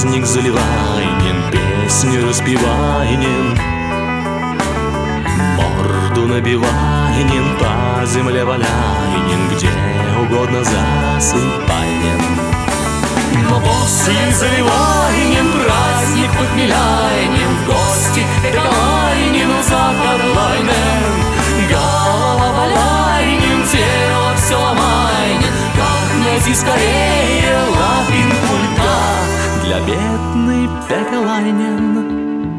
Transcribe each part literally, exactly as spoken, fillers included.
праздник заливайнен, песни распевайнен, морду набивайнен, по земле валяйнен, где угодно засыпайнен. Но после заливайнен, праздник похмеляйнен, в гости пекалайнен, закарлайнен, голова валяйнен, тело все ломайнен, как найти скорее лапин пульта для бедной пекалайнен.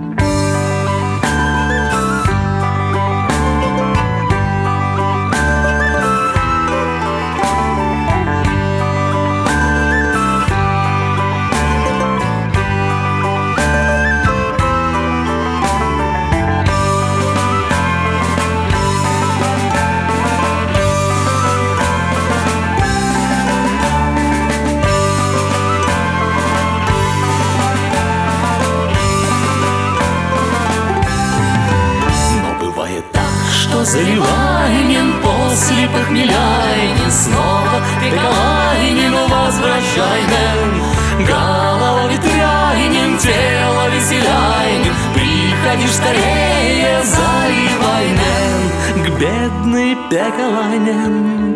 Заливайнен, после похмеляйнен, снова пекалайнен, возвращайнен, голова ветряйнен, тело веселяйнен, приходишь скорее, заливайнен, к бедной пекалайнен.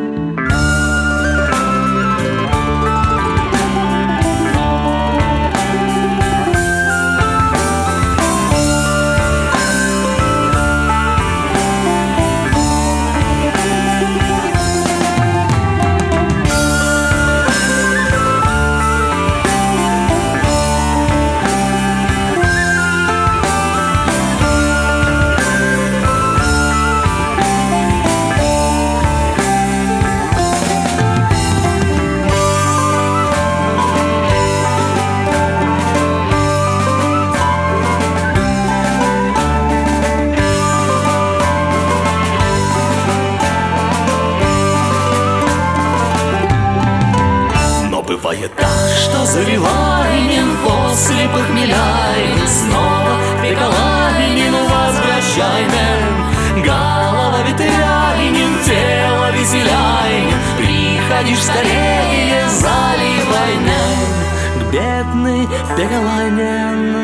Бывает так, что заливайнен, после похмеляйнен, снова пекалайнен, возвращайнен, голова ветряйнен, тело веселяйнен, приходишь скорее, заливайнен, к бедной пекалайнен.